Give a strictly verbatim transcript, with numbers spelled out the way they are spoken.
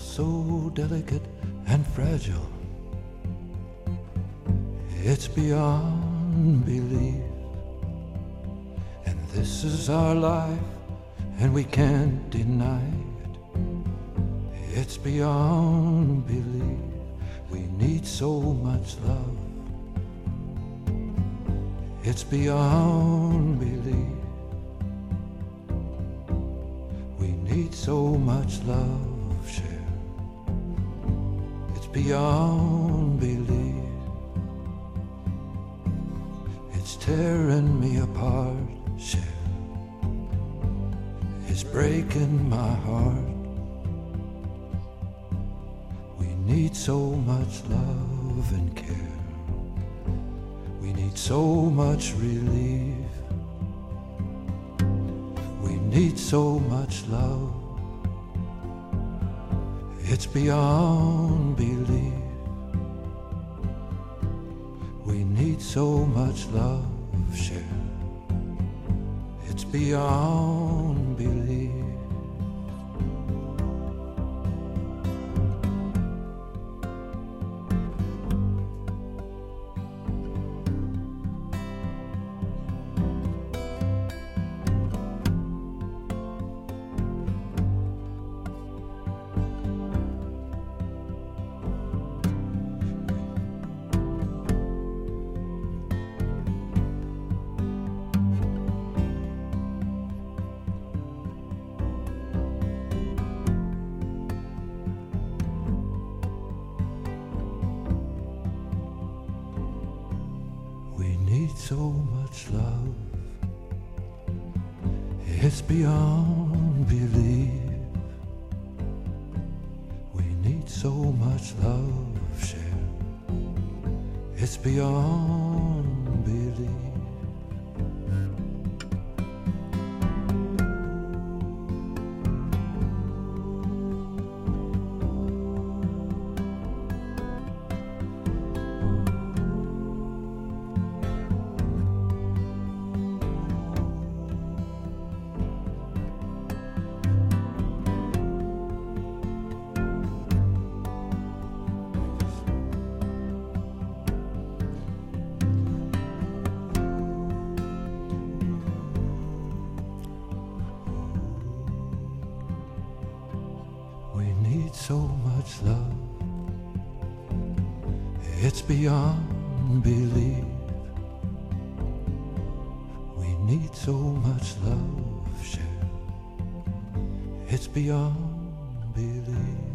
so delicate and fragile. It's beyond belief. And this is our life, and we can't deny it. It's beyond belief. We need so much love. It's beyond belief. We need so much love, Cher. It's beyond belief. It's tearing me apart, Cher. It's breaking my heart. We need so much love and care. We need so much relief. We need so much love. It's beyond belief. We need so much love, Cher. It's beyond belief. We need so much love. It's beyond belief. We need so much love, Cher. It's beyond belief. We need so much love. It's beyond belief. We need so much love, Cher. It's beyond belief.